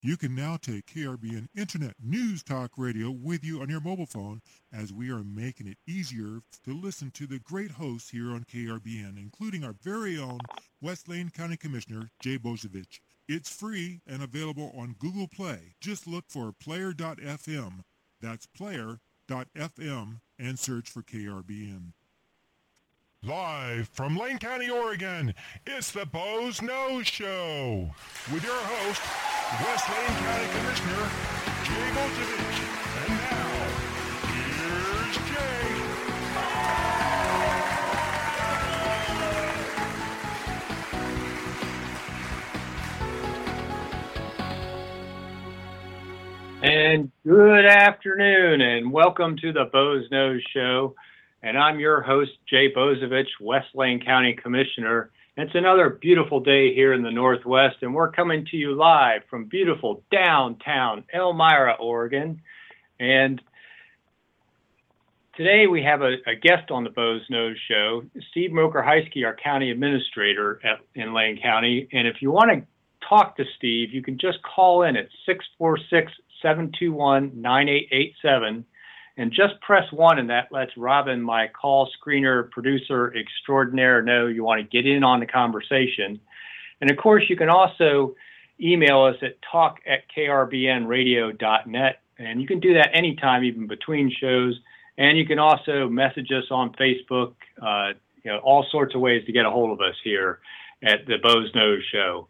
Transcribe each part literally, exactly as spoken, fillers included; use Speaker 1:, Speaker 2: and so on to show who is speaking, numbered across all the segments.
Speaker 1: You can now take K R B N Internet News Talk Radio with you on your mobile phone as we are making it easier to listen to the great hosts here on K R B N, including our very own West Lane County Commissioner, Jay Bozovich. It's free and available on Google Play. Just look for player dot f m. That's player dot f m and search for K R B N. Live from Lane County, Oregon, it's the Boze Noze Show with your host, West Lane County Commissioner, Jay Bozovich. And now, here's Jay.
Speaker 2: And good afternoon, and welcome to the Boze Noze Show. And I'm your host, Jay Bozovich, West Lane County Commissioner. And it's another beautiful day here in the Northwest, and we're coming to you live from beautiful downtown Elmira, Oregon. And today we have a, a guest on the Boze Noze Show, Steve Mocher-Heiske, our county administrator at, in Lane County. And if you want to talk to Steve, you can just call in at six four six, seven two one, nine eight eight seven. And just press one, and that lets Robin, my call screener producer extraordinaire, know you want to get in on the conversation. And of course, you can also email us at talk at k r b n radio dot net. And you can do that anytime, even between shows. And you can also message us on Facebook, uh, you know, all sorts of ways to get a hold of us here at the Boze Noze Show.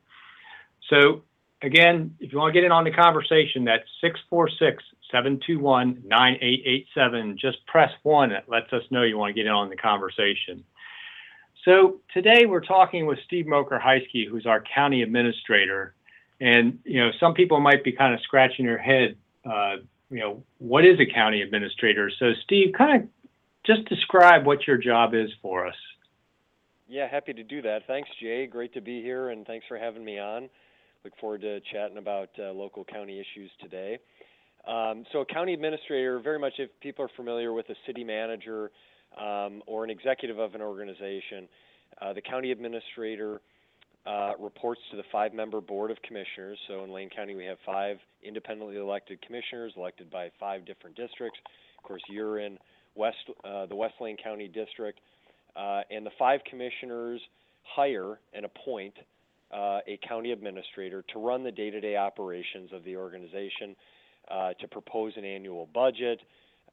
Speaker 2: So again, if you want to get in on the conversation, that's six four six, seven two one, nine eight eight seven. Just press one. That lets us know you want to get in on the conversation. So today we're talking with Steve Mocher-Heiske, who's our county administrator. And, you know, some people might be kind of scratching their head, uh, you know, what is a county administrator? So Steve, kind of just describe what your job is for us.
Speaker 3: Yeah, happy to do that. Thanks, Jay. Great to be here, and thanks for having me on. Look forward to chatting about uh, local county issues today. Um, so a county administrator, very much if people are familiar with a city manager um, or an executive of an organization, uh, the county administrator uh, reports to the five-member board of commissioners. So in Lane County, we have five independently elected commissioners elected by five different districts. Of course, you're in West, uh, the West Lane County district, uh, and the five commissioners hire and appoint uh, a county administrator to run the day-to-day operations of the organization. Uh, to propose an annual budget,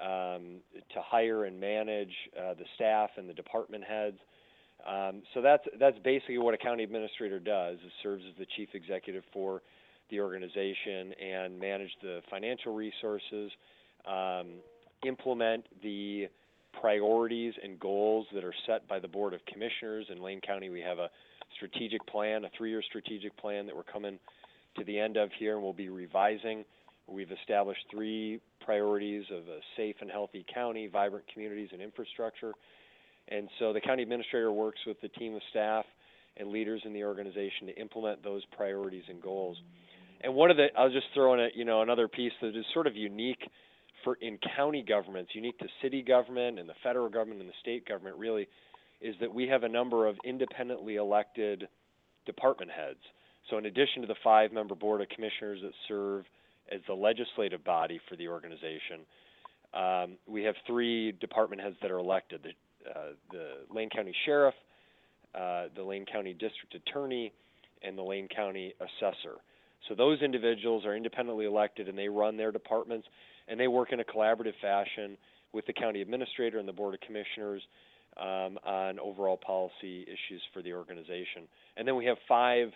Speaker 3: um, to hire and manage uh, the staff and the department heads. Um, so that's that's basically what a county administrator does, is serves as the chief executive for the organization and manage the financial resources, um, implement the priorities and goals that are set by the Board of Commissioners. In Lane County, we have a strategic plan, a three-year strategic plan that we're coming to the end of here, and we'll be revising. We've established three priorities of a safe and healthy county, vibrant communities, and infrastructure. And so the county administrator works with the team of staff and leaders in the organization to implement those priorities and goals. And one of the, I'll just throw in a, you know, another piece that is sort of unique for in county governments, unique to city government and the federal government and the state government really, is that we have a number of independently elected department heads. So in addition to the five-member board of commissioners that serve as the legislative body for the organization, um, we have three department heads that are elected, the, uh, the Lane County Sheriff, uh, the Lane County District Attorney, and the Lane County Assessor. So those individuals are independently elected, and they run their departments, and they work in a collaborative fashion with the county administrator and the Board of Commissioners um, on overall policy issues for the organization. And then we have five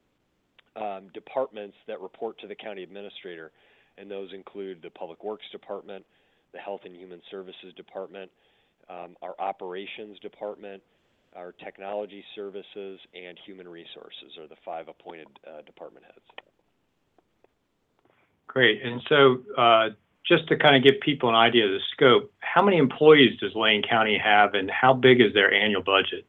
Speaker 3: Um, departments that report to the county administrator, and those include the Public Works Department, the Health and Human Services Department, um, our Operations Department, our Technology Services, and Human Resources are the five appointed uh, department heads.
Speaker 2: Great. And so uh, just to kind of give people an idea of the scope, how many employees does Lane County have, and how big is their annual budget?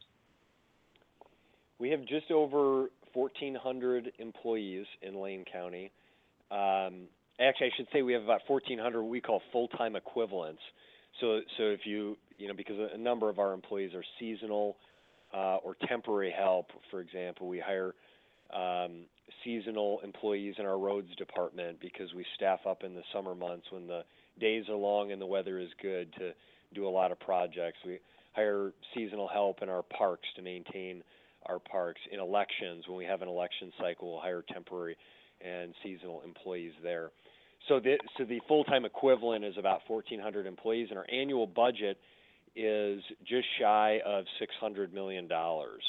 Speaker 3: We have just over fourteen hundred employees in Lane County. Um, actually, I should say we have about fourteen hundred what we call full-time equivalents. So, so if you, you know, because a number of our employees are seasonal uh, or temporary help, for example, we hire um, seasonal employees in our roads department because we staff up in the summer months when the days are long and the weather is good to do a lot of projects. We hire seasonal help in our parks to maintain our parks. In elections, when we have an election cycle, we'll hire temporary and seasonal employees there. So the, so the full-time equivalent is about fourteen hundred employees, and our annual budget is just shy of six hundred million dollars.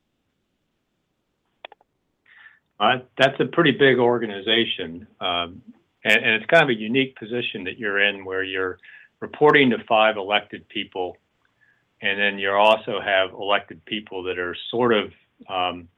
Speaker 2: Uh, that's a pretty big organization, um, and, and it's kind of a unique position that you're in where you're reporting to five elected people, and then you also have elected people that are sort of, um,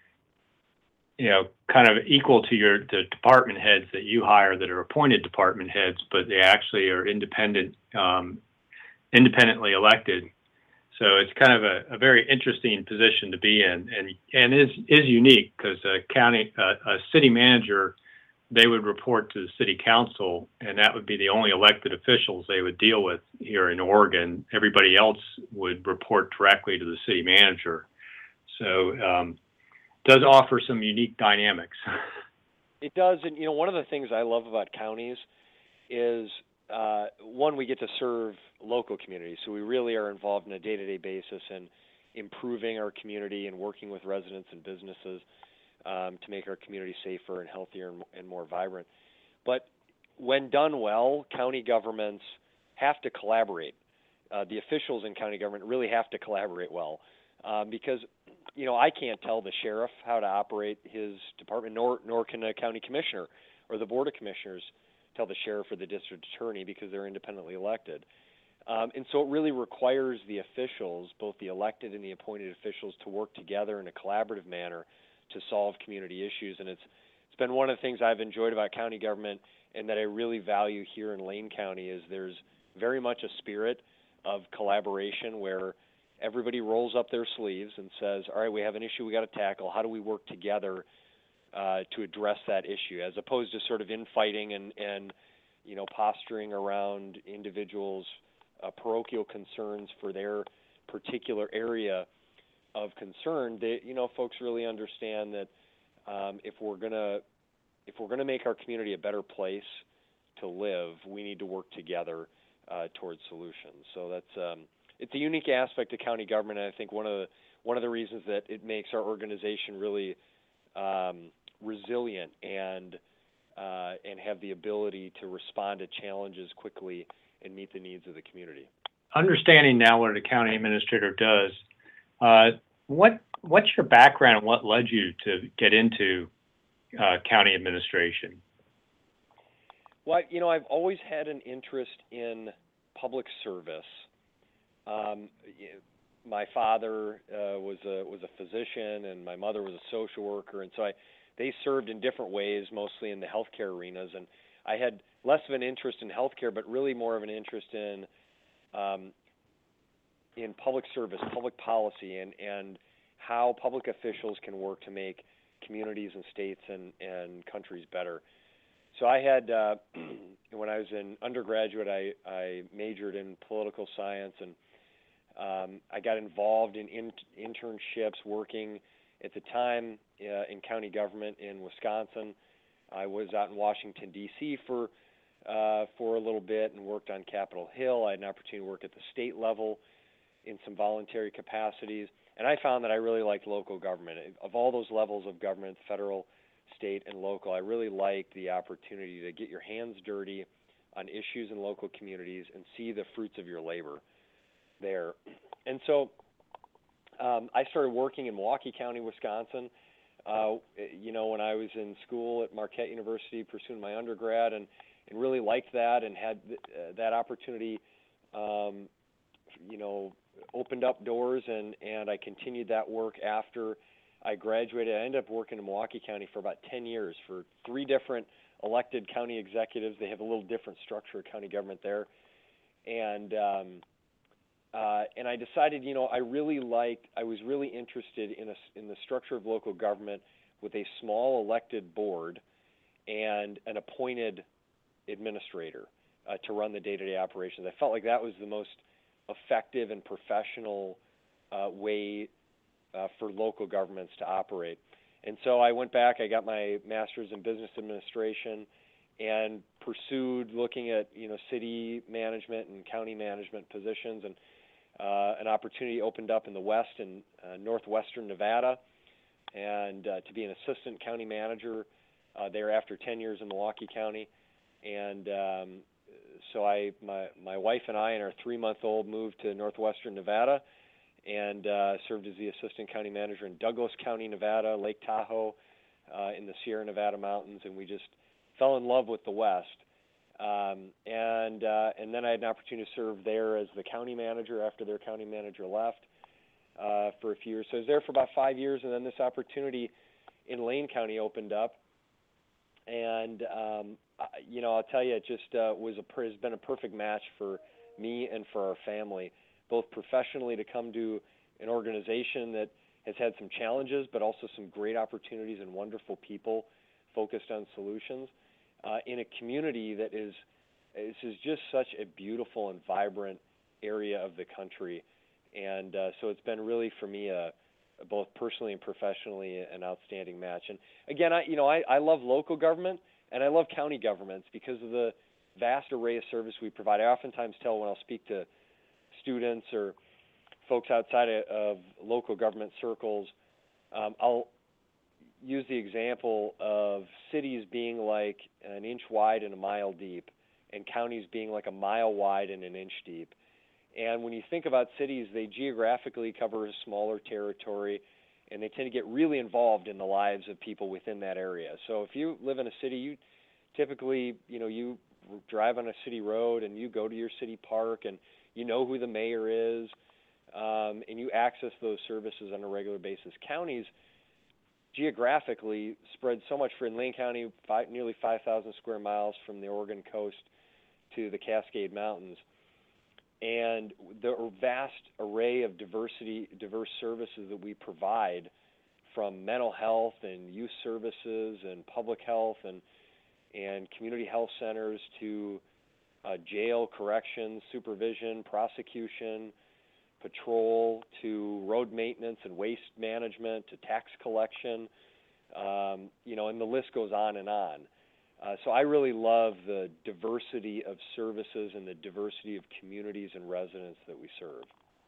Speaker 2: you know, kind of equal to your the department heads that you hire that are appointed department heads, but they actually are independent, um, independently elected. So it's kind of a, a very interesting position to be in, and and is is unique because a county, uh, a city manager, they would report to the city council, and that would be the only elected officials they would deal with here in Oregon. Everybody else would report directly to the city manager. So um, it does offer some unique dynamics.
Speaker 3: It does, and you know, one of the things I love about counties is uh, one, we get to serve local communities, so we really are involved in a day-to-day basis in improving our community and working with residents and businesses um, to make our community safer and healthier and, and more vibrant. But when done well, county governments have to collaborate. Uh, the officials in county government really have to collaborate well um, because, you know, I can't tell the sheriff how to operate his department, nor nor can a county commissioner or the board of commissioners tell the sheriff or the district attorney because they're independently elected. Um, and so it really requires the officials, both the elected and the appointed officials, to work together in a collaborative manner to solve community issues. And it's it's been one of the things I've enjoyed about county government and that I really value here in Lane County is there's very much a spirit of collaboration where everybody rolls up their sleeves and says, all right, we have an issue we got to tackle. How do we work together uh, to address that issue, as opposed to sort of infighting and, and you know, posturing around individuals' uh, parochial concerns for their particular area of concern. They, you know, folks really understand that um, if we're gonna if we're gonna make our community a better place to live, we need to work together uh, towards solutions. So that's um, it's a unique aspect of county government, and I think one of the one of the reasons that it makes our organization really um, resilient and uh, and have the ability to respond to challenges quickly and meet the needs of the community.
Speaker 2: Understanding now what a county administrator does, uh, what what's your background and what led you to get into uh, county administration?
Speaker 3: Well, you know, I've always had an interest in public service. Um, my father uh, was a was a physician, and my mother was a social worker, and so I they served in different ways, mostly in the healthcare arenas. And I had less of an interest in healthcare, but really more of an interest in um, in public service, public policy, and, and how public officials can work to make communities and states and, and countries better. So I had, uh, when I was in undergraduate, I, I majored in political science, and um, I got involved in, in internships working at the time uh, in county government in Wisconsin. I was out in Washington, D C for uh, for a little bit and worked on Capitol Hill. I had an opportunity to work at the state level in some voluntary capacities, and I found that I really liked local government. Of all those levels of government, federal, state, and local, I really liked the opportunity to get your hands dirty on issues in local communities and see the fruits of your labor there. And so um, I started working in Milwaukee County, Wisconsin, uh, you know, when I was in school at Marquette University pursuing my undergrad, and, and really liked that and had th- uh, that opportunity, um, you know, opened up doors, and, and I continued that work after I graduated. I ended up working in Milwaukee County for about ten years for three different elected county executives. They have a little different structure of county government there. And um, uh, and I decided, you know, I really liked, I was really interested in, a, in the structure of local government with a small elected board and an appointed administrator uh, to run the day-to-day operations. I felt like that was the most effective and professional uh, way uh, for local governments to operate. And so I went back, I got my master's in business administration and pursued looking at, you know, city management and county management positions, and uh, an opportunity opened up in the west in uh, northwestern Nevada, and uh, to be an assistant county manager uh, there after ten years in Milwaukee County. And um, so I, my, my wife and I and our three-month-old moved to northwestern Nevada and uh, served as the assistant county manager in Douglas County, Nevada, Lake Tahoe, uh, in the Sierra Nevada mountains, and we just fell in love with the West. Um, and uh, and then I had an opportunity to serve there as the county manager after their county manager left uh, for a few years. So I was there for about five years, and then this opportunity in Lane County opened up. And, um, you know, I'll tell you, it just uh, was a, has been a perfect match for me and for our family, both professionally to come to an organization that has had some challenges, but also some great opportunities and wonderful people focused on solutions, uh, in a community that is, this is just such a beautiful and vibrant area of the country. And uh, so it's been really, for me, a, both personally and professionally, an outstanding match. And again, I, you know, I, I love local government and I love county governments because of the vast array of service we provide. I oftentimes tell when I'll speak to students or folks outside of, of local government circles, um, I'll use the example of cities being like an inch wide and a mile deep, and counties being like a mile wide and an inch deep. And when you think about cities, they geographically cover a smaller territory, and they tend to get really involved in the lives of people within that area. So if you live in a city, you typically, you know, you drive on a city road and you go to your city park and you know who the mayor is, um, and you access those services on a regular basis. Counties geographically spread so much. For in Lane County, five, nearly five thousand square miles from the Oregon coast to the Cascade Mountains. And the vast array of diversity, diverse services that we provide, from mental health and youth services and public health and and community health centers to uh, jail, corrections, supervision, prosecution, patrol, to road maintenance and waste management, to tax collection, um, you know, and the list goes on and on. Uh, so I really love the diversity of services and the diversity of communities and residents that we serve.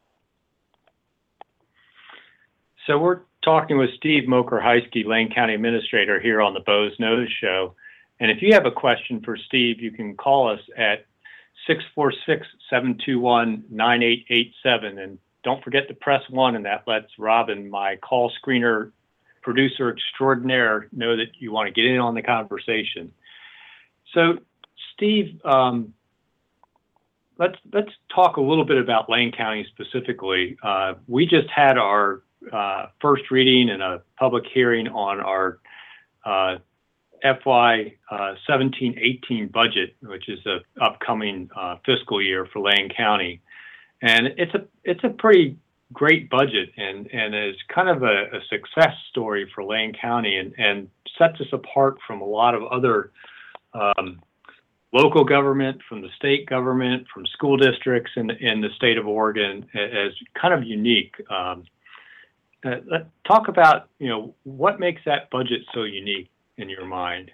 Speaker 2: So we're talking with Steve Mocher-Heiske, Lane County Administrator, here on the Boze Noze Show. And if you have a question for Steve, you can call us at six four six, seven two one, nine eight eight seven. And don't forget to press one, and that lets Robin, my call screener producer extraordinaire, know that you want to get in on the conversation. So, Steve, um, let's let's talk a little bit about Lane County specifically. Uh, we just had our uh, first reading and a public hearing on our uh, F Y seventeen eighteen budget, which is the upcoming uh, fiscal year for Lane County, and it's a it's a pretty great budget, and and is kind of a, a success story for Lane County, and and sets us apart from a lot of other um, local government, from the state government, from school districts in in the state of Oregon, as kind of unique. Um, uh, let's talk about, you know, what makes that budget so unique in your mind.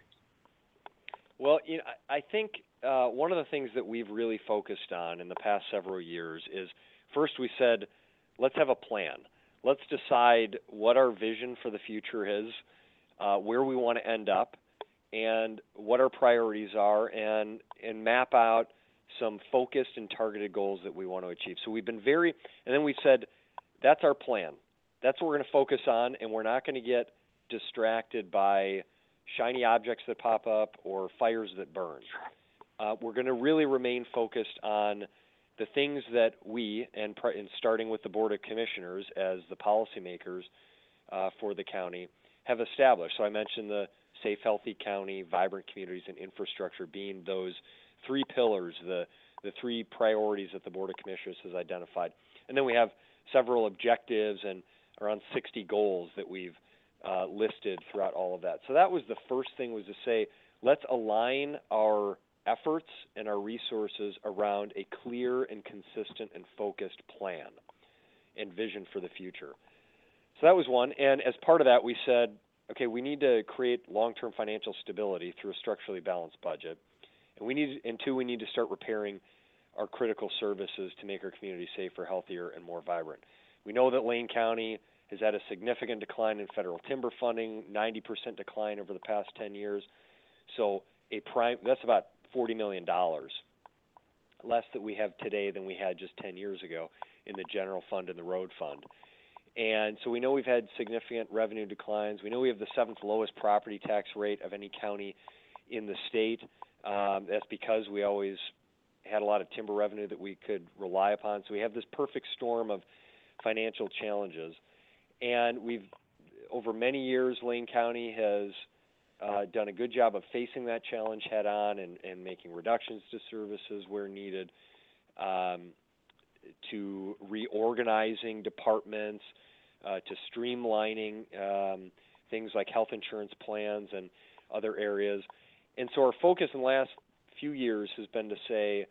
Speaker 3: Well, you know, I think uh, one of the things that we've really focused on in the past several years is, first we said, let's have a plan. Let's decide what our vision for the future is, uh, where we want to end up, and what our priorities are, and and map out some focused and targeted goals that we want to achieve. So we've been very, and then we said, that's our plan. That's what we're going to focus on, and we're not going to get distracted by shiny objects that pop up or fires that burn. Uh, we're going to really remain focused on the things that we, and, and starting with the Board of Commissioners as the policymakers uh, for the county, have established. So I mentioned the safe, healthy county, vibrant communities, and infrastructure being those three pillars, the, the three priorities that the Board of Commissioners has identified. And then we have several objectives and around sixty goals that we've uh, listed throughout all of that. So that was the first thing, was to say, let's align our efforts and our resources around a clear and consistent and focused plan and vision for the future. So that was one. And as part of that, we said, okay, we need to create long-term financial stability through a structurally balanced budget. And we need, and two, we need to start repairing our critical services to make our community safer, healthier, and more vibrant. We know that Lane County has had a significant decline in federal timber funding, ninety percent decline over the past ten years. So a prime, that's about forty million dollars less that we have today than we had just ten years ago in the general fund and the road fund. And so we know we've had significant revenue declines. We know we have the seventh lowest property tax rate of any county in the state. Um, that's because we always had a lot of timber revenue that we could rely upon. So we have this perfect storm of financial challenges. And we've, over many years, Lane County has uh, done a good job of facing that challenge head on and, and making reductions to services where needed, um, to reorganizing departments, uh, to streamlining um, things like health insurance plans and other areas. And so our focus in the last few years has been to say,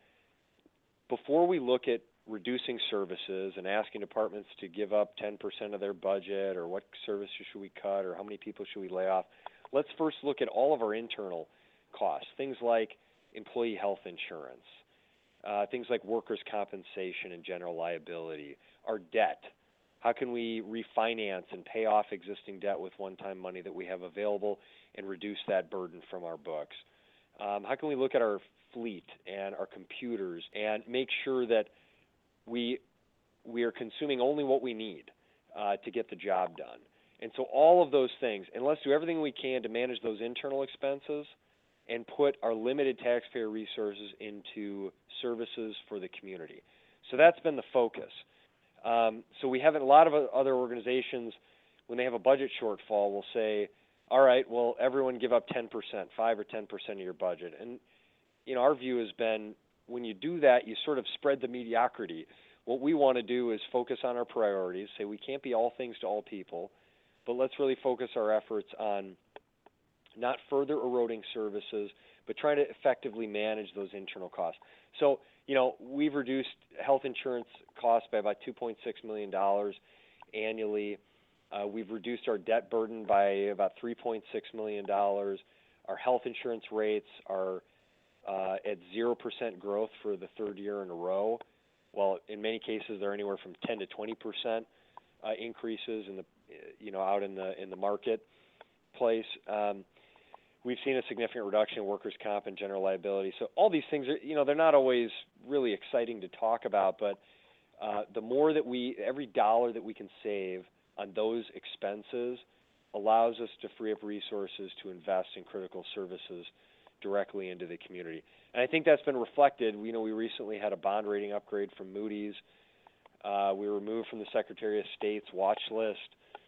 Speaker 3: before we look at reducing services and asking departments to give up ten percent of their budget, or what services should we cut, or how many people should we lay off, let's first look at all of our internal costs, things like employee health insurance, uh, things like workers' compensation and general liability, our debt. How can we refinance and pay off existing debt with one-time money that we have available and reduce that burden from our books? Um, how can we look at our fleet and our computers and make sure that we we are consuming only what we need uh, to get the job done? And so all of those things, and let's do everything we can to manage those internal expenses and put our limited taxpayer resources into services for the community. So that's been the focus. Um, so we have a lot of other organizations, when they have a budget shortfall, will say, all right, well, everyone give up ten percent, five or ten percent of your budget. And, you know, our view has been, when you do that, you sort of spread the mediocrity. What we want to do is focus on our priorities, say we can't be all things to all people, but let's really focus our efforts on not further eroding services, but trying to effectively manage those internal costs. So, you know, we've reduced health insurance costs by about two point six million dollars annually. Uh, we've reduced our debt burden by about three point six million dollars. Our health insurance rates are uh, at zero percent growth for the third year in a row. Well, in many cases, they're anywhere from ten to twenty percent uh, increases in the, you know, out in the in the marketplace. Um, We've seen a significant reduction in workers' comp and general liability. So all these things are, you know, they're not always really exciting to talk about, but uh, the more that we, every dollar that we can save on those expenses allows us to free up resources to invest in critical services directly into the community. And I think that's been reflected. You know, we recently had a bond rating upgrade from Moody's. Uh, we were removed from the Secretary of State's watch list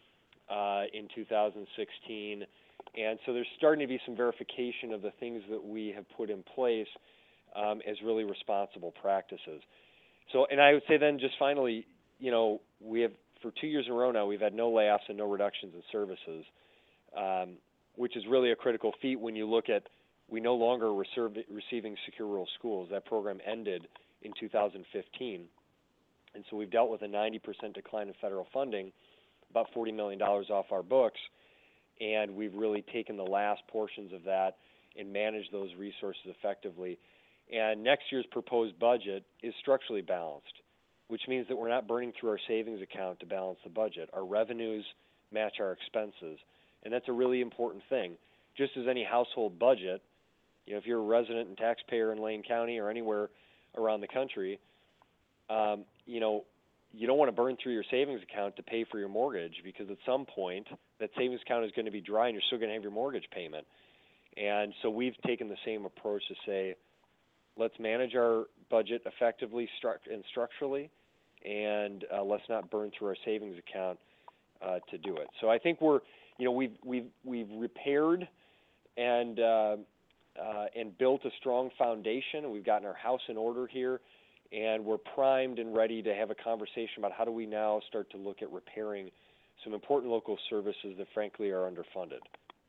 Speaker 3: uh, in two thousand sixteen. And so there's starting to be some verification of the things that we have put in place um, as really responsible practices. So, and I would say then just finally, you know, we have, for two years in a row now, we've had no layoffs and no reductions in services, um, which is really a critical feat when you look at, we no longer reserve, receiving Secure Rural Schools. That program ended in two thousand fifteen. And so we've dealt with a ninety percent decline in federal funding, about forty million dollars off our books. And we've really taken the last portions of that and managed those resources effectively. And next year's proposed budget is structurally balanced, which means that we're not burning through our savings account to balance the budget. Our revenues match our expenses, and that's a really important thing. Just as any household budget, you know, if you're a resident and taxpayer in Lane County or anywhere around the country, um, you know, you don't want to burn through your savings account to pay for your mortgage, because at some point that savings account is going to be dry and you're still going to have your mortgage payment. And so we've taken the same approach to say, let's manage our budget effectively stru- and structurally, and uh, let's not burn through our savings account uh, to do it. So I think we're, you know, we've we've we've repaired and uh, uh, and built a strong foundation. We've gotten our house in order here. And we're primed and ready to have a conversation about how do we now start to look at repairing some important local services that, frankly, are underfunded.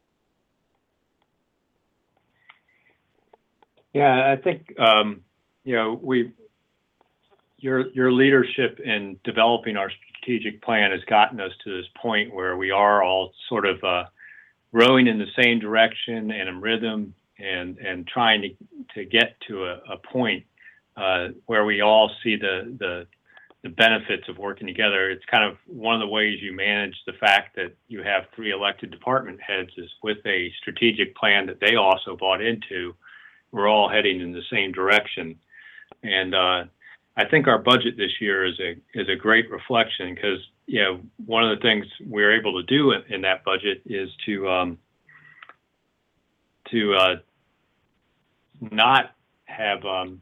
Speaker 4: Yeah, I think um, you know we your your leadership in developing our strategic plan has gotten us to this point where we are all sort of uh, rowing in the same direction and in rhythm, and and trying to to get to a, a point uh, where we all see the the the benefits of working together. It's kind of one of the ways you manage the fact that you have three elected department heads is with a strategic plan that they also bought into. We're all heading in the same direction. And uh, I think our budget this year is a is a great reflection because, you know, one of the things we're able to do in, in that budget is to um, to uh, not have um,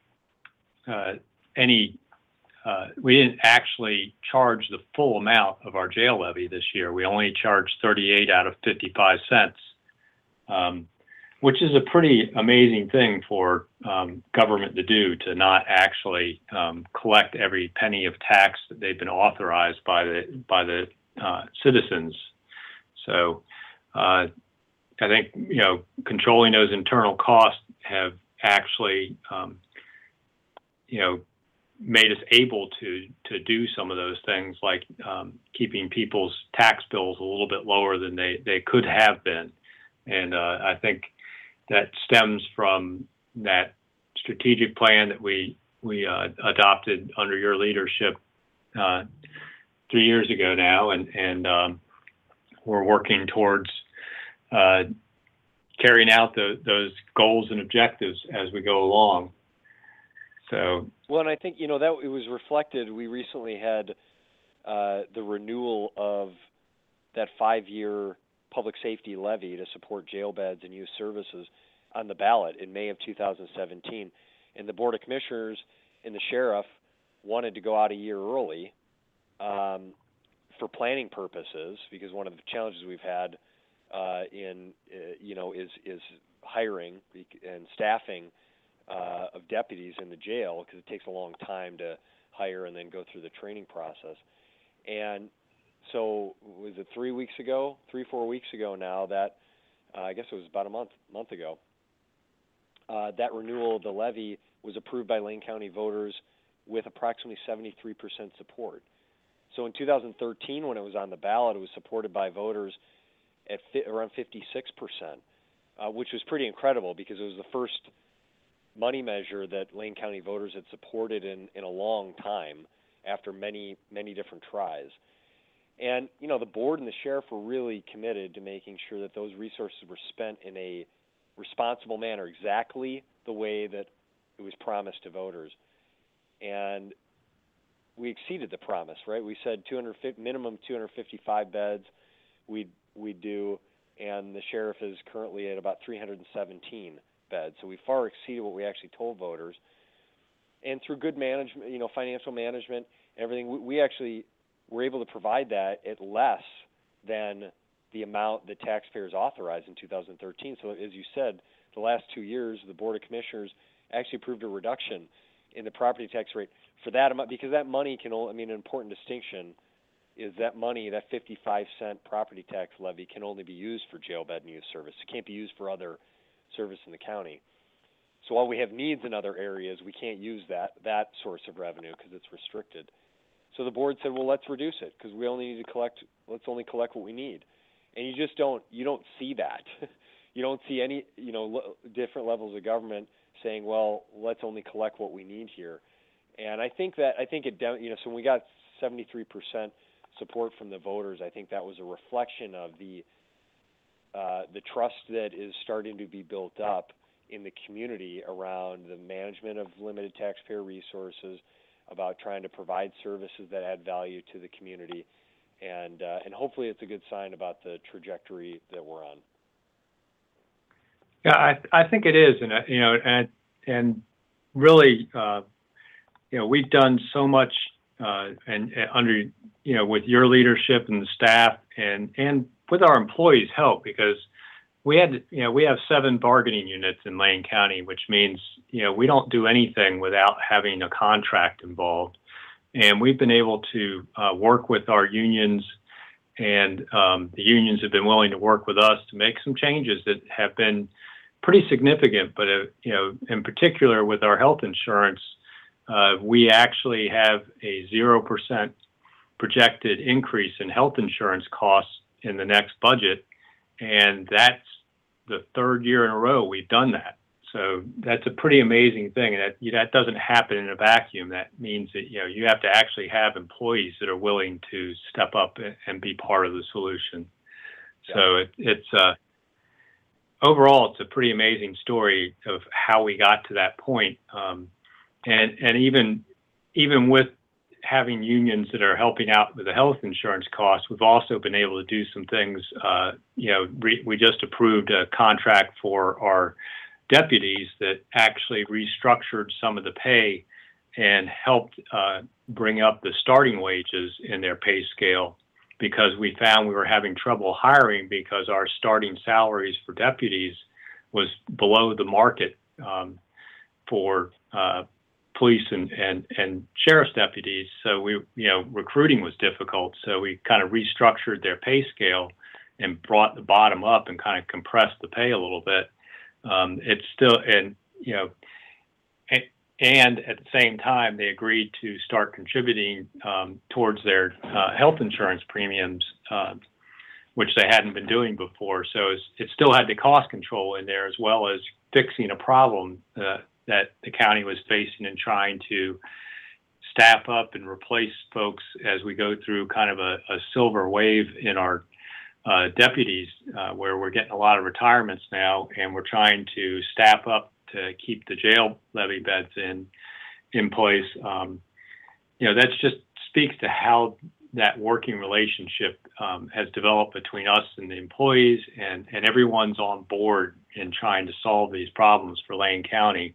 Speaker 4: uh, any Uh, we didn't actually charge the full amount of our jail levy this year. We only charged thirty-eight out of fifty-five cents, um, which is a pretty amazing thing for um, government to do, to not actually um, collect every penny of tax that they've been authorized by the by the uh, citizens. So uh, I think, you know, controlling those internal costs have actually, um, you know, made us able to to do some of those things, like um, keeping people's tax bills a little bit lower than they, they could have been. And uh, I think that stems from that strategic plan that we we uh, adopted under your leadership uh, three years ago now, and and um, we're working towards uh, carrying out the, those goals and objectives as we go along. So,
Speaker 3: well, and I think, you know, that it was reflected. We recently had uh, the renewal of that five-year public safety levy to support jail beds and youth services on the ballot in May of two thousand seventeen. And the Board of Commissioners and the sheriff wanted to go out a year early um, for planning purposes, because one of the challenges we've had uh, in, uh, you know, is is hiring and staffing Uh, of deputies in the jail, because it takes a long time to hire and then go through the training process. And so, was it three weeks ago, three, four weeks ago now, that, uh, I guess it was about a month, month ago, uh, that renewal of the levy was approved by Lane County voters with approximately seventy-three percent support. So in two thousand thirteen, when it was on the ballot, it was supported by voters at fi- around fifty-six percent, uh, which was pretty incredible, because it was the first money measure that Lane County voters had supported in, in a long time after many, many different tries. And, you know, the board and the sheriff were really committed to making sure that those resources were spent in a responsible manner, exactly the way that it was promised to voters. And we exceeded the promise, right? We said two hundred fifty, minimum two hundred fifty-five beds we'd, we'd do, and the sheriff is currently at about three hundred seventeen beds. So we far exceeded what we actually told voters. And through good management, you know, financial management, everything, we, we actually were able to provide that at less than the amount that taxpayers authorized in two thousand thirteen. So as you said, the last two years, the Board of Commissioners actually approved a reduction in the property tax rate for that amount, because that money can only, I mean, an important distinction is that money, that fifty-five cent property tax levy, can only be used for jail bed and youth service. It can't be used for other service in the county. So while we have needs in other areas, we can't use that that source of revenue because it's restricted. So the board said, well, let's reduce it, because we only need to collect, let's only collect what we need. And you just don't, you don't see that. You don't see any, you know, lo- different levels of government saying, well, let's only collect what we need here. And I think that, I think it, you know, so when we got seventy-three percent support from the voters, I think that was a reflection of the Uh, the trust that is starting to be built up in the community around the management of limited taxpayer resources, about trying to provide services that add value to the community, and uh, and hopefully it's a good sign about the trajectory that we're on.
Speaker 4: Yeah, I I think it is, and you know, and and really, uh, you know, we've done so much, uh, and, and under, you know, with your leadership and the staff, and and with our employees' help, because we had, you know, we have seven bargaining units in Lane County, which means, you know, we don't do anything without having a contract involved. And we've been able to uh, work with our unions, and um, the unions have been willing to work with us to make some changes that have been pretty significant. But, uh, you know, in particular with our health insurance, uh, we actually have a zero percent projected increase in health insurance costs in the next budget. and that's the third year in a row we've done that. So that's a pretty amazing thing. And that, you know, that doesn't happen in a vacuum. That means that, you know, you have to actually have employees that are willing to step up and, and be part of the solution. Yeah. So it, it's uh, overall, it's a pretty amazing story of how we got to that point. Um, and and even even with having unions that are helping out with the health insurance costs, we've also been able to do some things. Uh, you know, re- we just approved a contract for our deputies that actually restructured some of the pay and helped uh, bring up the starting wages in their pay scale, because we found we were having trouble hiring because our starting salaries for deputies was below the market um, for uh, police and, and, and sheriff's deputies. So we, you know, recruiting was difficult. So we kind of restructured their pay scale and brought the bottom up and kind of compressed the pay a little bit. Um, it's still, and, you know, and, and at the same time, they agreed to start contributing um, towards their uh, health insurance premiums, uh, which they hadn't been doing before. So it's, it still had the cost control in there, as well as fixing a problem uh, that the county was facing and trying to staff up and replace folks as we go through kind of a, a silver wave in our uh, deputies, uh, where we're getting a lot of retirements now, and we're trying to staff up to keep the jail levy beds in in place. Um, you know, that's just speaks to how that working relationship um, has developed between us and the employees, and, and everyone's on board in trying to solve these problems for Lane County.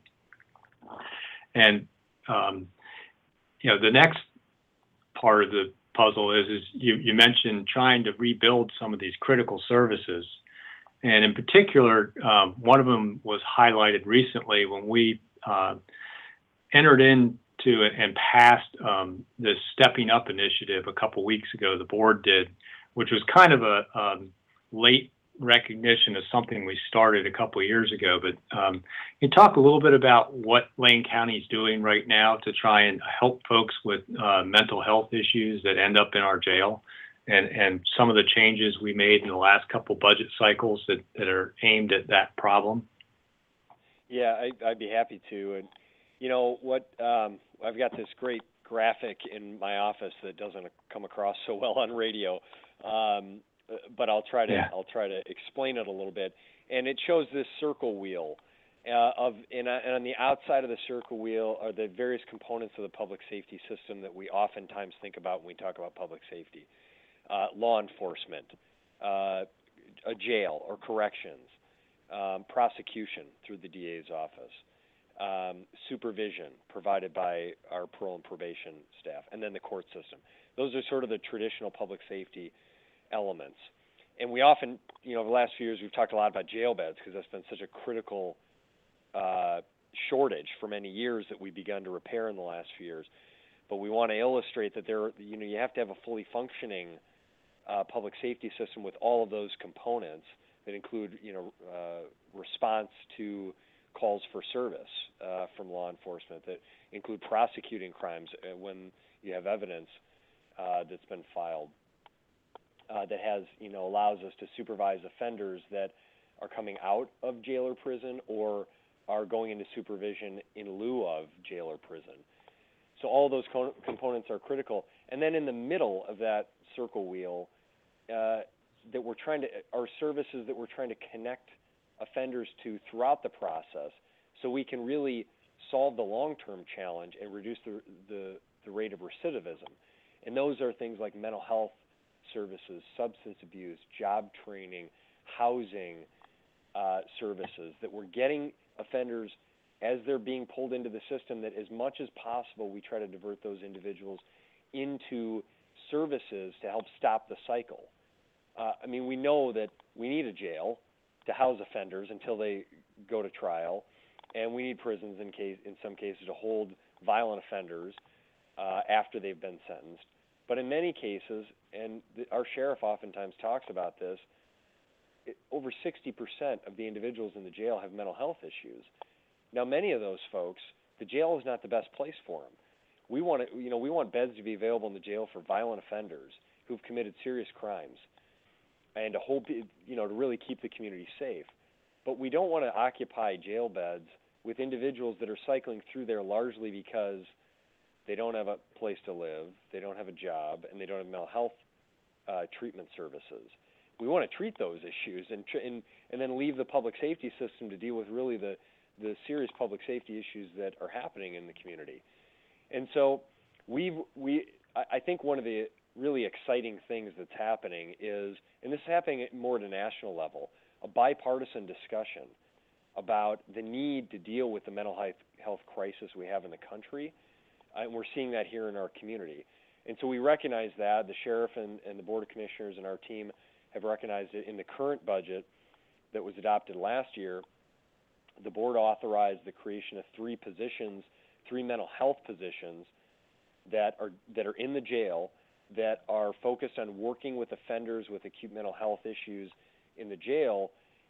Speaker 4: And, um, you know, the next part of the puzzle is, is you, you mentioned trying to rebuild some of these critical services. And in particular, um, one of them was highlighted recently when we uh, entered into and passed um, this Stepping Up initiative a couple weeks ago. The board did, which was kind of a um, late recognition of something we started a couple of years ago. But um, can you talk a little bit about what Lane County is doing right now to try and help folks with uh, mental health issues that end up in our jail, and, and some of the changes we made in the last couple budget cycles that, that are aimed at that problem?
Speaker 3: Yeah, I, I'd be happy to. And, you know, what um, I've got this great graphic in my office that doesn't come across so well on radio. Um, but I'll try to yeah. I'll try to explain it a little bit. And it shows this circle wheel uh, of and, uh, and on the outside of the circle wheel are the various components of the public safety system that we oftentimes think about when we talk about public safety. Uh, law enforcement, uh, a jail or corrections, um, prosecution through the D A's office, um, supervision provided by our parole and probation staff, and then the court system. Those are sort of the traditional public safety elements. And we often, you know, over the last few years, we've talked a lot about jail beds because that's been such a critical uh, shortage for many years that we've begun to repair in the last few years. But we want to illustrate that there, you know, you have to have a fully functioning uh, public safety system with all of those components that include, you know, uh, response to calls for service uh, from law enforcement, that include prosecuting crimes when you have evidence uh, that's been filed. Uh, that has, you know, allows us to supervise offenders that are coming out of jail or prison or are going into supervision in lieu of jail or prison. So all those co- components are critical. And then in the middle of that circle wheel, uh, that we're trying to, are services that we're trying to connect offenders to throughout the process, so we can really solve the long-term challenge and reduce the the, the rate of recidivism. And those are things like mental health services, substance abuse, job training, housing uh, services, that we're getting offenders as they're being pulled into the system, that as much as possible we try to divert those individuals into services to help stop the cycle. Uh, I mean, we know that we need a jail to house offenders until they go to trial, and we need prisons in case, in some cases, to hold violent offenders uh, after they've been sentenced. But in many cases, and the, our sheriff oftentimes talks about this, it, over sixty percent of the individuals in the jail have mental health issues. Now, many of those folks, the jail is not the best place for them. We want to, you know, we want beds to be available in the jail for violent offenders who've committed serious crimes. and to hold, you know, to really keep the community safe. But we don't want to occupy jail beds with individuals that are cycling through there largely because they don't have a place to live, they don't have a job, and they don't have mental health uh, treatment services. We want to treat those issues and, tr- and and then leave the public safety system to deal with really the, the serious public safety issues that are happening in the community. And so we've, we, I think one of the really exciting things that's happening is, and this is happening at more at a national level, a bipartisan discussion about the need to deal with the mental health crisis we have in the country. Uh, and we're seeing that here in our community. And so we recognize that. The sheriff and, and the Board of Commissioners and our team have recognized it. In the current budget that was adopted last year, the board authorized the creation of three positions, three mental health positions that are that are in the jail that are focused on working with offenders with acute mental health issues in the jail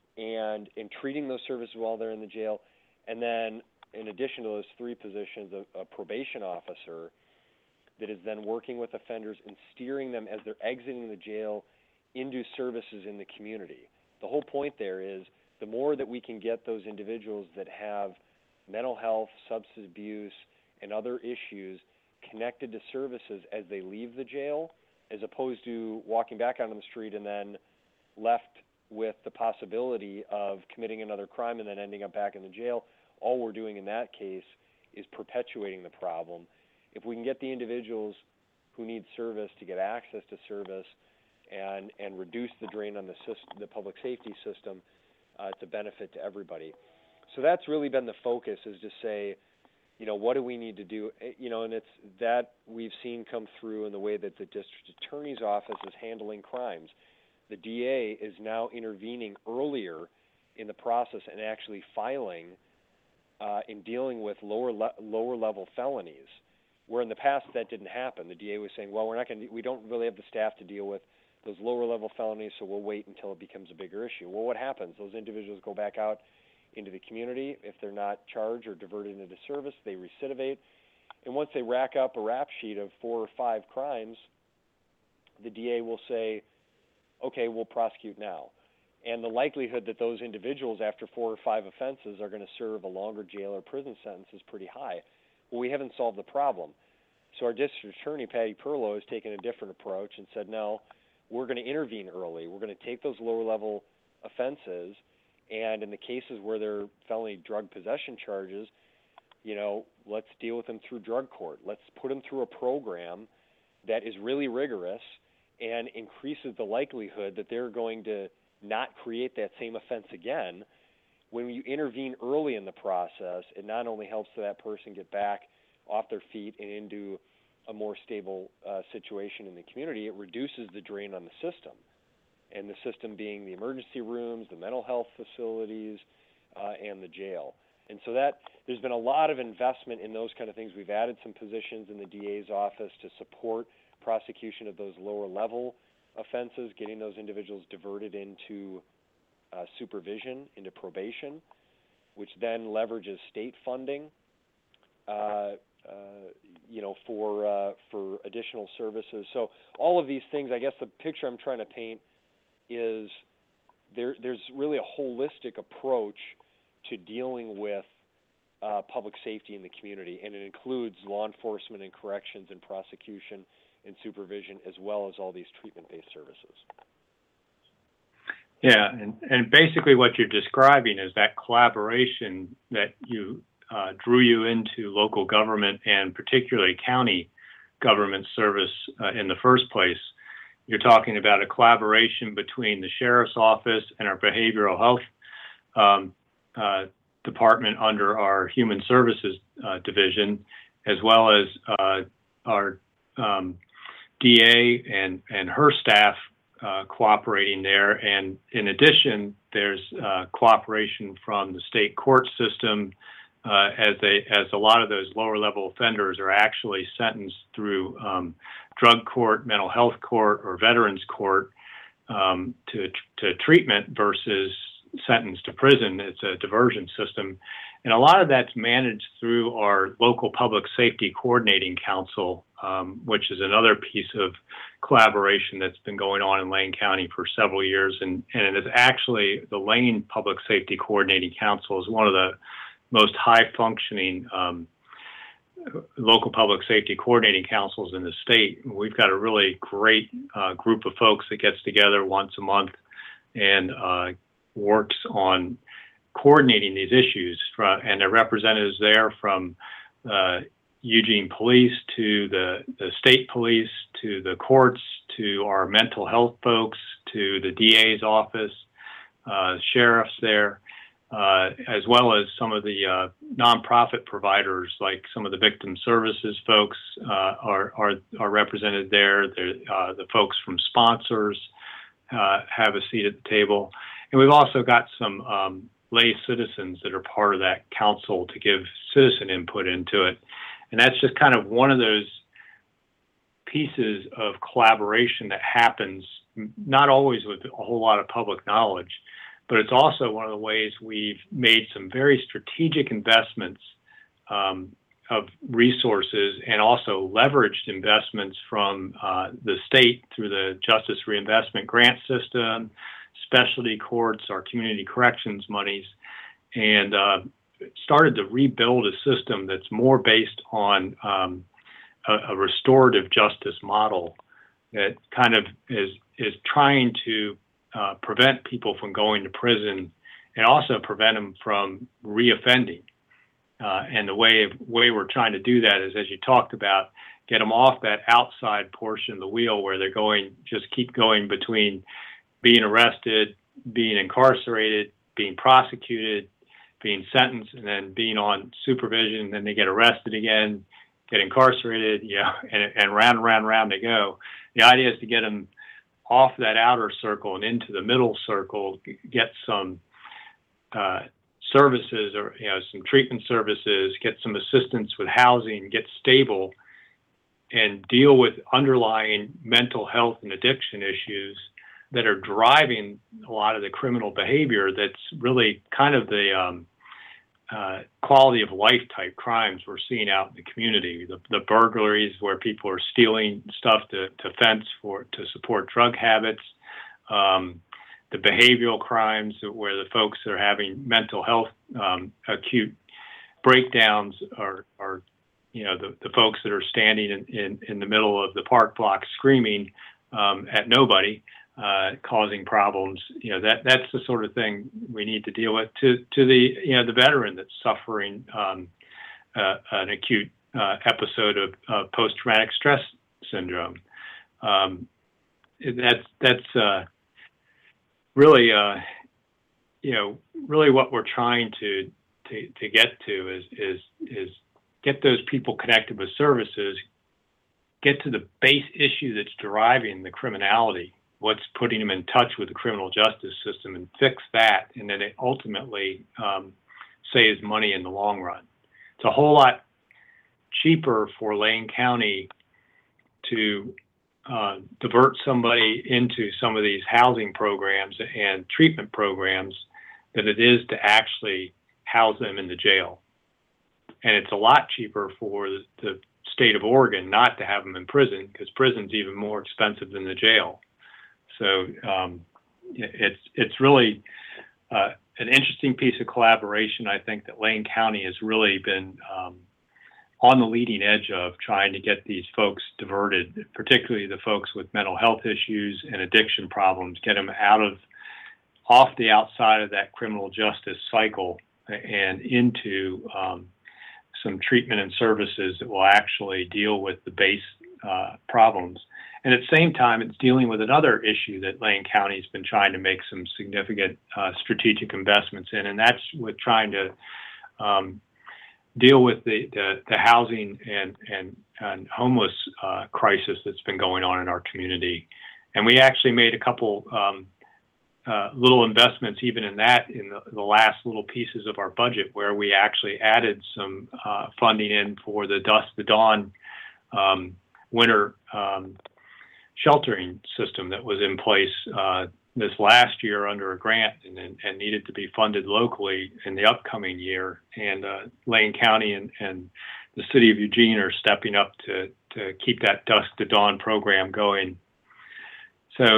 Speaker 3: and in treating those services while they're in the jail. And then in addition to those three positions, a, a probation officer that is then working with offenders and steering them as they're exiting the jail into services in the community. The whole point there is the more that we can get those individuals that have mental health, substance abuse, and other issues connected to services as they leave the jail, as opposed to walking back out on the street and then left with the possibility of committing another crime and then ending up back in the jail. All we're doing in that case is perpetuating the problem. If we can get the individuals who need service to get access to service and and reduce the drain on the system, the public safety system, uh, it's a benefit to everybody. So that's really been the focus, is to say, you know, what do we need to do? You know, and it's that we've seen come through in the way that the district attorney's office is handling crimes. The D A is now intervening earlier in the process and actually filing uh, in dealing with lower le- lower level felonies, where in the past that didn't happen. The D A was saying, well, we're not going to, we don't really have the staff to deal with those lower level felonies, so we'll wait until it becomes a bigger issue. Well, what happens? Those individuals go back out into the community. If they're not charged or diverted into service, they recidivate. And once they rack up a rap sheet of four or five crimes, the D A will say, okay, we'll prosecute now. And the likelihood that those individuals after four or five offenses are going to serve a longer jail or prison sentence is pretty high. Well, we haven't solved the problem. So our district attorney, Patty Perlow, has taken a different approach and said, no, we're going to intervene early. We're going to take those lower level offenses, and in the cases where there are felony drug possession charges, you know, let's deal with them through drug court. Let's put them through a program that is really rigorous and increases the likelihood that they're going to not create that same offense again. When you intervene early in the process, it not only helps that person get back off their feet and into a more stable uh, situation in the community, it reduces the drain on the system. And the system being the emergency rooms, the mental health facilities, uh, and the jail. And so that there's been a lot of investment in those kind of things. We've added some positions in the D A's office to support prosecution of those lower level offenses, getting those individuals diverted into uh, supervision, into probation, which then leverages state funding, uh, uh, you know, for uh, for additional services. So all of these things, I guess the picture I'm trying to paint is there, there's really a holistic approach to dealing with uh, public safety in the community, and it includes law enforcement and corrections and prosecution and supervision, as well as all these treatment-based services.
Speaker 4: Yeah, and, and basically what you're describing is that collaboration that you uh, drew you into local government and particularly county government service uh, in the first place. You're talking about a collaboration between the sheriff's office and our behavioral health um, uh, department under our human services uh, division, as well as uh, our um, D A and, and her staff uh, cooperating there. And in addition, there's uh, cooperation from the state court system uh, as they as a lot of those lower level offenders are actually sentenced through um, drug court, mental health court, or veterans court um, to to treatment versus sentenced to prison. It's a diversion system. And a lot of that's managed through our local public safety coordinating council, um, which is another piece of collaboration that's been going on in Lane County for several years. And, and it is actually the Lane Public Safety Coordinating Council is one of the most high functioning um, local public safety coordinating councils in the state. We've got a really great uh, group of folks that gets together once a month and uh, works on coordinating these issues, and the representatives there from uh, Eugene Police to the, the state police to the courts to our mental health folks to the D A's office, uh, sheriffs there, uh, as well as some of the uh, nonprofit providers like some of the victim services folks uh, are, are are represented there. Uh, the folks from sponsors uh, have a seat at the table, and we've also got some um, lay citizens that are part of that council to give citizen input into it. And that's just kind of one of those pieces of collaboration that happens, not always with a whole lot of public knowledge, but it's also one of the ways we've made some very strategic investments um, of resources and also leveraged investments from uh, the state through the Justice Reinvestment Grant System, specialty courts, our community corrections monies, and uh, started to rebuild a system that's more based on um, a, a restorative justice model that kind of is is trying to uh, prevent people from going to prison and also prevent them from reoffending. Uh, and the way way we're trying to do that is, as you talked about, get them off that outside portion of the wheel where they're going, just keep going between being arrested, being incarcerated, being prosecuted, being sentenced, and then being on supervision, and then they get arrested again, get incarcerated, you know, and, and round, round, round they go. The idea is to get them off that outer circle and into the middle circle, get some uh, services or, you know, some treatment services, get some assistance with housing, get stable, and deal with underlying mental health and addiction issues that are driving a lot of the criminal behavior that's really kind of the um, uh, quality of life type crimes we're seeing out in the community. The, the burglaries where people are stealing stuff to, to fence for to support drug habits, um, the behavioral crimes where the folks that are having mental health um, acute breakdowns are, are you know, the, the folks that are standing in, in, in the middle of the park block screaming um, at nobody. Uh, causing problems, you know, that that's the sort of thing we need to deal with. To to the you know the veteran that's suffering um, uh, an acute uh, episode of uh, post-traumatic stress syndrome. Um, that's that's uh, really uh, you know really what we're trying to to, to get to is is is get those people connected with services, get to the base issue that's driving the criminality. What's putting them in touch with the criminal justice system and fix that, and then it ultimately um, saves money in the long run. It's a whole lot cheaper for Lane County to uh, divert somebody into some of these housing programs and treatment programs than it is to actually house them in the jail. And it's a lot cheaper for the, the state of Oregon not to have them in prison, because prison's even more expensive than the jail. So um, it's it's really uh, an interesting piece of collaboration. I think that Lane County has really been um, on the leading edge of trying to get these folks diverted, particularly the folks with mental health issues and addiction problems, get them out of off the outside of that criminal justice cycle and into um, some treatment and services that will actually deal with the base uh, problems. And at the same time, it's dealing with another issue that Lane County has been trying to make some significant uh, strategic investments in, and that's with trying to um, deal with the, the, the housing and, and, and homeless uh, crisis that's been going on in our community. And we actually made a couple um, uh, little investments even in that in the, the last little pieces of our budget, where we actually added some uh, funding in for the Dusk to Dawn um, winter um, sheltering system that was in place uh, this last year under a grant and, and needed to be funded locally in the upcoming year. And uh, Lane County and, and the city of Eugene are stepping up to, to keep that Dusk to Dawn program going. So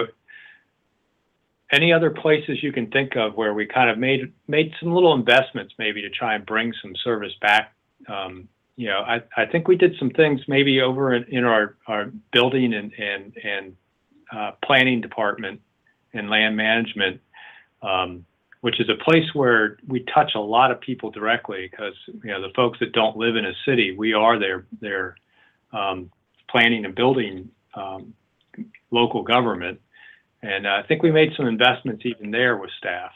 Speaker 4: any other places you can think of where we kind of made made some little investments maybe to try and bring some service back? Um, you know, I, I think we did some things maybe over in, in our, our building and, and, and uh, planning department and land management, um, which is a place where we touch a lot of people directly because, you know, the folks that don't live in a city, we are their, their um, planning and building um, local government. And uh, I think we made some investments even there with staff.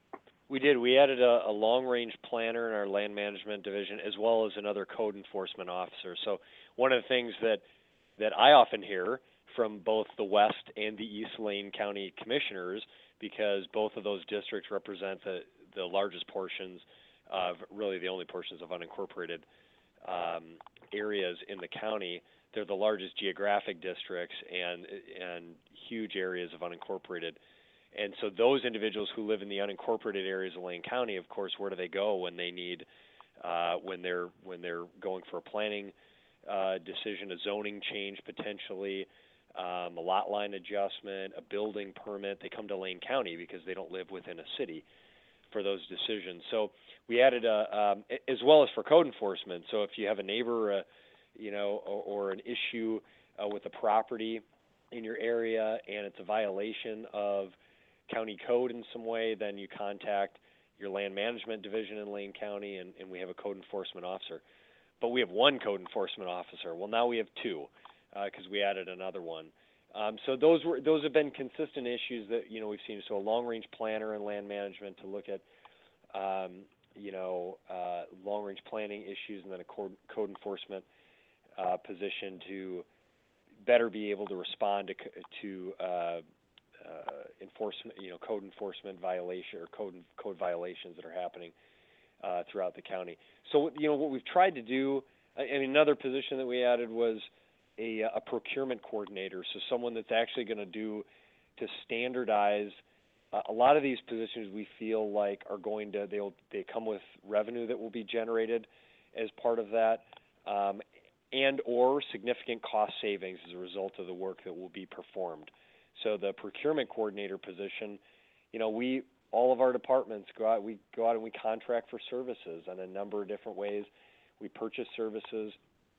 Speaker 3: We did. We added a, a long-range planner in our land management division, as well as another code enforcement officer. So one of the things that that I often hear from both the West and the East Lane County commissioners, because both of those districts represent the, the largest portions of, really the only portions of unincorporated um, areas in the county. They're the largest geographic districts and and huge areas of unincorporated. And so those individuals who live in the unincorporated areas of Lane County, of course, where do they go when they need, uh, when they're when they're going for a planning uh, decision, a zoning change potentially, um, a lot line adjustment, a building permit? They come to Lane County because they don't live within a city for those decisions. So we added a, um, as well as for code enforcement. So if you have a neighbor, uh, you know, or, or an issue uh, with a property in your area and it's a violation of county code in some way, then you contact your land management division in Lane County, and, and we have a code enforcement officer. But we have one code enforcement officer. Well, now we have two because uh, we added another one. Um, so those were those have been consistent issues that you know we've seen. So a long-range planner in land management to look at um, you know uh, long-range planning issues, and then a code, code enforcement uh, position to better be able to respond to to uh, Uh, enforcement, you know, code enforcement violation or code code violations that are happening uh, throughout the county. So, you know, what we've tried to do, I mean, another position that we added was a, a procurement coordinator, so someone that's actually going to do to standardize. Uh, a lot of these positions we feel like are going to they'll they come with revenue that will be generated as part of that, um, and or significant cost savings as a result of the work that will be performed. So the procurement coordinator position, you know, we all of our departments go out. We go out and we contract for services in a number of different ways. We purchase services,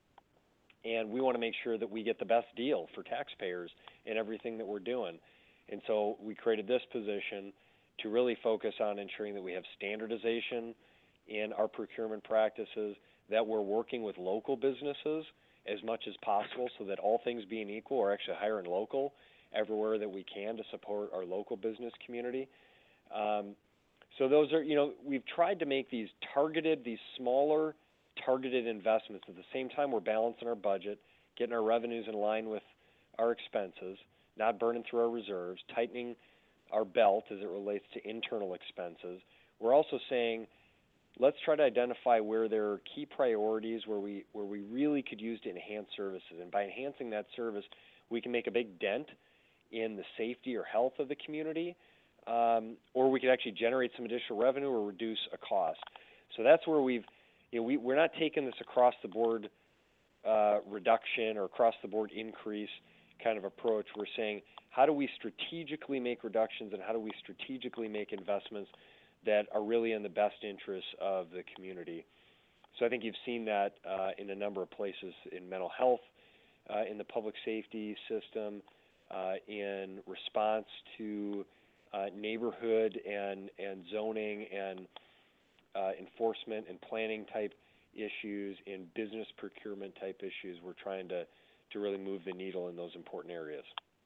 Speaker 3: and we want to make sure that we get the best deal for taxpayers in everything that we're doing. And so we created this position to really focus on ensuring that we have standardization in our procurement practices, that we're working with local businesses as much as possible, so that all things being equal, we're actually hiring local everywhere that we can to support our local business community. Um, so those are, you know, we've tried to make these targeted, these smaller targeted investments. At the same time, we're balancing our budget, getting our revenues in line with our expenses, not burning through our reserves, tightening our belt as it relates to internal expenses. We're also saying, let's try to identify where there are key priorities where we where we really could use to enhance services. And by enhancing that service, we can make a big dent in the safety or health of the community, um, or we could actually generate some additional revenue or reduce a cost. So that's where we've, you know, we, we're not taking this across the board uh, reduction or across the board increase kind of approach. We're saying, how do we strategically make reductions and how do we strategically make investments that are really in the best interests of the community? So I think you've seen that uh, in a number of places in mental health, uh, in the public safety system, Uh, in response to uh, neighborhood and, and zoning and uh, enforcement and planning type issues, in business procurement type issues. We're trying to, to really move the needle in those important areas.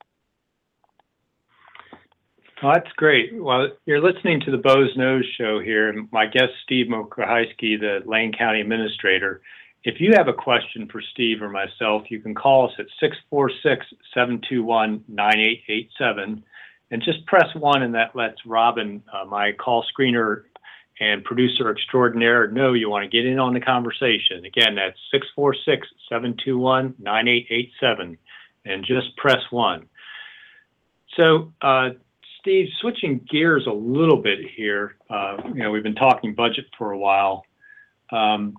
Speaker 4: Well, that's great. Well, you're listening to the Bo's Nose Show here, and my guest, Steve Mokrzycki, the Lane County Administrator. If you have a question for Steve or myself, you can call us at six four six, seven two one, nine eight eight seven, and just press one, and that lets Robin, uh, my call screener and producer extraordinaire, know you want to get in on the conversation. Again, that's six four six, seven two one, nine eight eight seven, and just press one. So, uh,
Speaker 2: Steve, switching gears a little bit here. Uh, you know, we've been talking budget for a while. Um,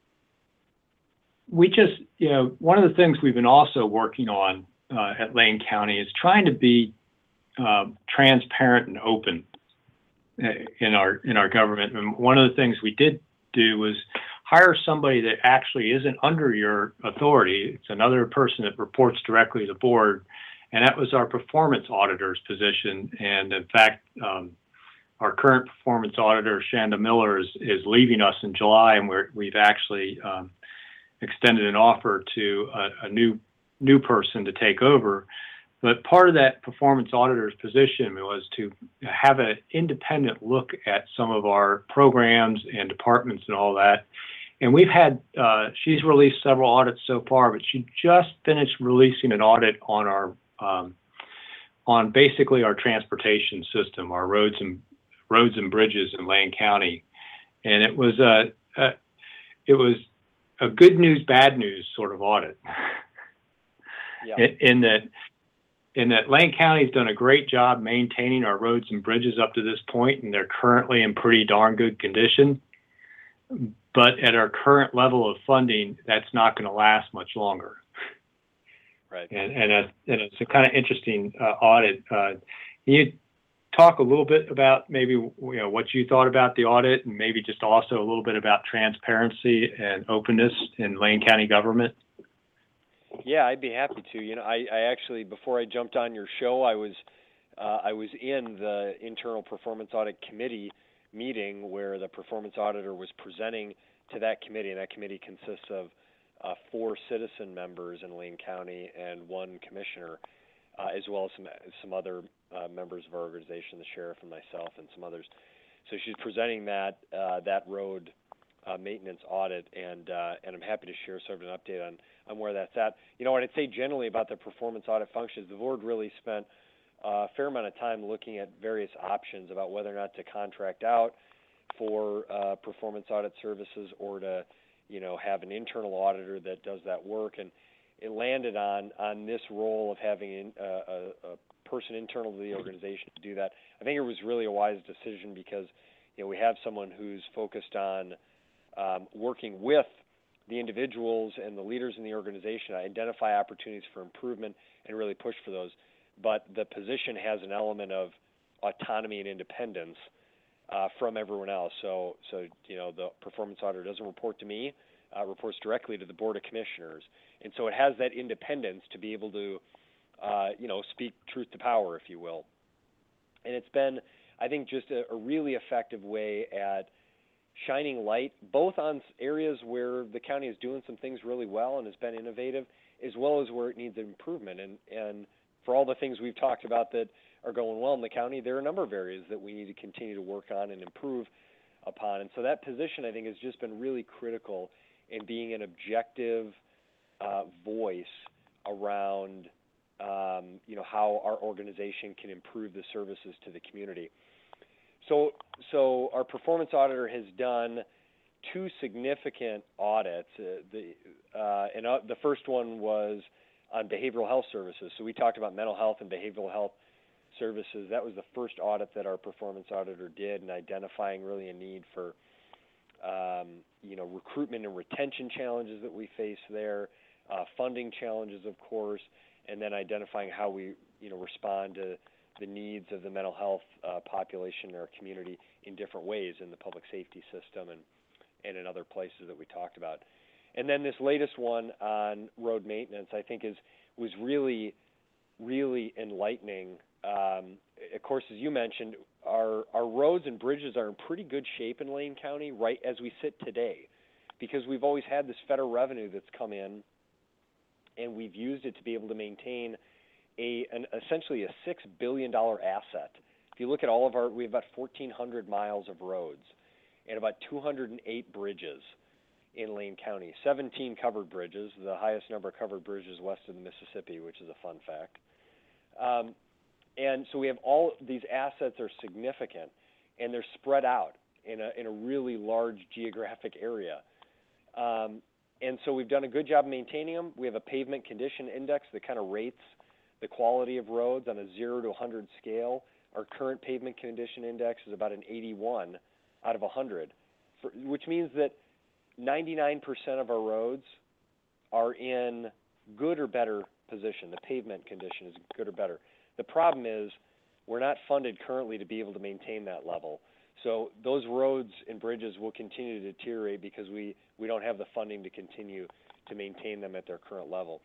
Speaker 2: we just, you know, one of the things we've been also working on uh, at Lane County is trying to be uh, transparent and open in our in our government. And one of the things we did do was hire somebody that actually isn't under your authority. It's another person that reports directly to the board, and that was our performance auditor's position. And in fact, um, our current performance auditor, Shanda Miller, is, is leaving us in July, and we're, we've actually um, extended an offer to a, a new new person to take over. But part of that performance auditor's position was to have an independent look at some of our programs and departments and all that. And we've had, uh, she's released several audits so far, but she just finished releasing an audit on our, um, on basically our transportation system, our roads and roads and bridges in Lane County. And it was a, a it was a good news, bad news sort of audit. Yeah. In, in that, in that Lane County's done a great job maintaining our roads and bridges up to this point, and they're currently in pretty darn good condition. But at our current level of funding, that's not going to last much longer.
Speaker 3: Right.
Speaker 2: And and, a, and it's a kind of interesting uh, audit. Uh, can you talk a little bit about maybe you know what you thought about the audit, and maybe just also a little bit about transparency and openness in Lane County government?
Speaker 3: Yeah, I'd be happy to. You know, I, I actually, before I jumped on your show, I was uh, I was in the Internal Performance Audit Committee meeting where the performance auditor was presenting to that committee, and that committee consists of uh, four citizen members in Lane County and one commissioner, uh, as well as some some other uh, members of our organization, the sheriff and myself and some others. So she's presenting that uh, that road uh, maintenance audit, and uh, and I'm happy to share sort of an update on on where that's at. You know, what I'd say generally about the performance audit functions, the board really spent a fair amount of time looking at various options about whether or not to contract out for uh, performance audit services or to, you know, have an internal auditor that does that work. And it landed on on this role of having in, uh, a, a person internal to the organization to do that. I think it was really a wise decision because, you know, we have someone who's focused on um, working with the individuals and the leaders in the organization to identify opportunities for improvement and really push for those. But the position has an element of autonomy and independence uh, from everyone else. So, so you know, the performance auditor doesn't report to me, uh, reports directly to the Board of Commissioners. And so it has that independence to be able to, uh, you know, speak truth to power, if you will. And it's been, I think, just a, a really effective way at shining light both on areas where the county is doing some things really well and has been innovative, as well as where it needs improvement. And, and for all the things we've talked about that are going well in the county, there are a number of areas that we need to continue to work on and improve upon. And so that position, I think, has just been really critical in being an objective uh, voice around um, you know, how our organization can improve the services to the community. So, so our performance auditor has done two significant audits. Uh, the uh, and uh, the first one was on behavioral health services. So we talked about mental health and behavioral health services. That was the first audit that our performance auditor did, in identifying really a need for, um, you know, recruitment and retention challenges that we face there, uh, funding challenges, of course, and then identifying how we, you know, respond to the needs of the mental health uh, population in our community in different ways in the public safety system and, and in other places that we talked about. And then this latest one on road maintenance, I think, is was really, really enlightening. Um, of course, as you mentioned, our, our roads and bridges are in pretty good shape in Lane County right as we sit today, because we've always had this federal revenue that's come in, and we've used it to be able to maintain a an, essentially a six billion dollars asset. If you look at all of our, we have about fourteen hundred miles of roads and about two hundred eight bridges in Lane County, seventeen covered bridges, the highest number of covered bridges west of the Mississippi, which is a fun fact. Um, and so we have all these assets are significant, and they're spread out in a in a really large geographic area. Um, and so we've done a good job maintaining them. We have a pavement condition index that kind of rates the quality of roads on a zero to one hundred scale Our current pavement condition index is about an eighty-one out of one hundred, for, which means that ninety-nine percent of our roads are in good or better position. The pavement condition is good or better. The problem is we're not funded currently to be able to maintain that level. So those roads and bridges will continue to deteriorate because we, we don't have the funding to continue to maintain them at their current level.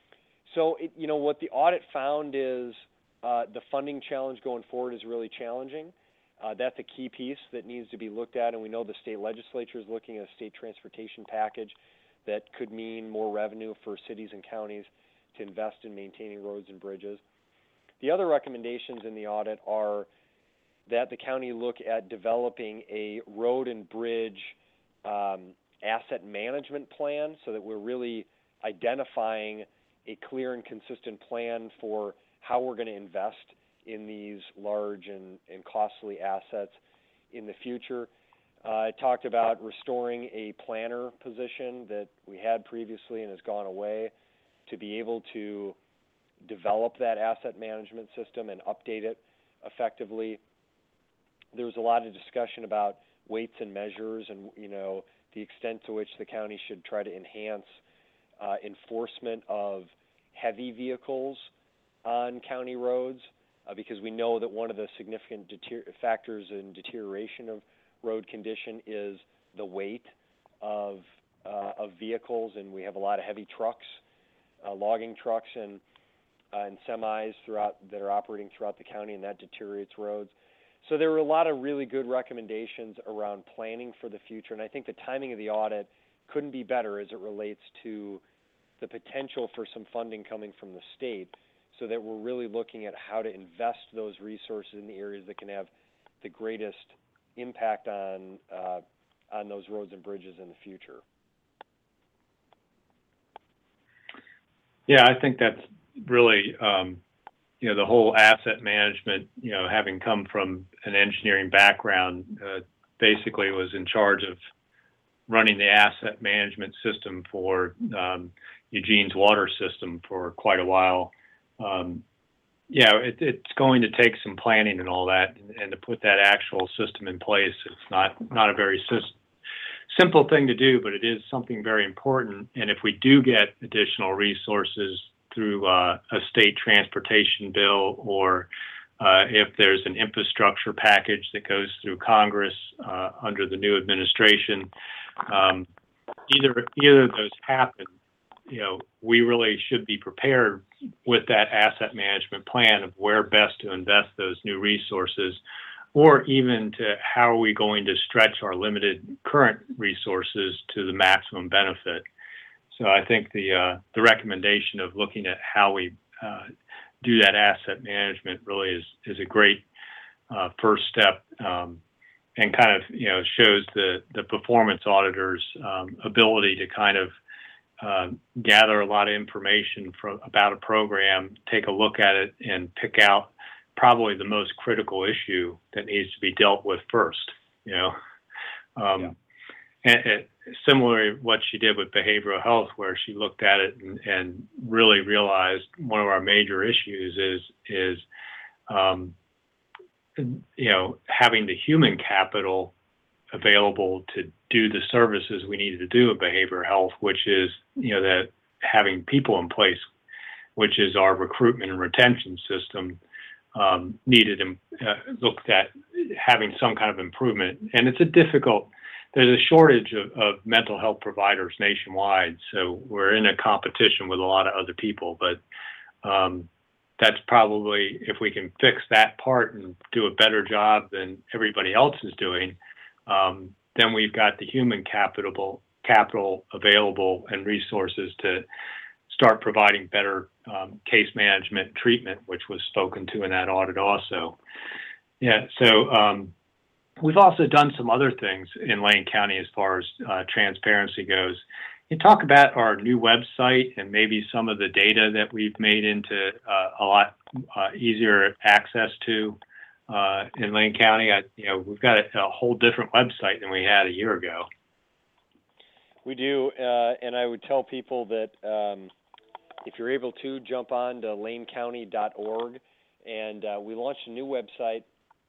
Speaker 3: So, it, you know, what the audit found is uh, the funding challenge going forward is really challenging. Uh, that's a key piece that needs to be looked at, and we know the state legislature is looking at a state transportation package that could mean more revenue for cities and counties to invest in maintaining roads and bridges. The other recommendations in the audit are that the county look at developing a road and bridge um, asset management plan so that we're really identifying a clear and consistent plan for how we're going to invest in these large and, and costly assets in the future. Uh, I talked about restoring a planner position that we had previously and has gone away to be able to develop that asset management system and update it effectively. There was a lot of discussion about weights and measures and, you know, the extent to which the county should try to enhance uh, enforcement of heavy vehicles on county roads, uh, because we know that one of the significant deter- factors in deterioration of road condition is the weight of uh, of vehicles, and we have a lot of heavy trucks, uh, logging trucks and uh, and semis throughout that are operating throughout the county, and that deteriorates roads. So there were a lot of really good recommendations around planning for the future, and I think the timing of the audit couldn't be better as it relates to the potential for some funding coming from the state, so that we're really looking at how to invest those resources in the areas that can have the greatest impact on uh, on those roads and bridges in the future.
Speaker 4: Yeah, I think that's really, um, you know, the whole asset management, you know, having come from an engineering background, uh, basically was in charge of running the asset management system for um, Eugene's water system for quite a while. Um, yeah, it, it's going to take some planning and all that, and, and to put that actual system in place. It's not not a very sis- simple thing to do, but it is something very important. And if we do get additional resources through uh, a state transportation bill, or uh, if there's an infrastructure package that goes through Congress uh, under the new administration, um, either either of those happen, you know, we really should be prepared with that asset management plan of where best to invest those new resources, or even to how are we going to stretch our limited current resources to the maximum benefit. So I think the uh, the recommendation of looking at how we uh, do that asset management really is is a great uh, first step, um, and kind of, you know, shows the the performance auditors' um, ability to kind of uh, gather a lot of information from about a program, take a look at it, and pick out probably the most critical issue that needs to be dealt with first. You know, um, yeah. and, and similarly, what she did with behavioral health, where she looked at it and, and really realized one of our major issues is is um, you know, having the human capital available to do the services we needed to do in behavioral health, which is, you know, that having people in place, which is our recruitment and retention system, um, needed and uh, looked at having some kind of improvement. And it's a difficult, there's a shortage of, of mental health providers nationwide. So we're in a competition with a lot of other people, but um, that's probably, if we can fix that part and do a better job than everybody else is doing, um, then we've got the human capital capital available and resources to start providing better um, case management treatment, which was spoken to in that audit also. Yeah, so um, we've also done some other things in Lane County as far as uh, transparency goes. You talk about our new website and maybe some of the data that we've made into uh, a lot uh, easier access to uh, in Lane County. I, you know, we've got a, a whole different website than we had a year ago.
Speaker 3: We do, uh, and I would tell people that um, if you're able to, jump on to lane county dot org And uh, we launched a new website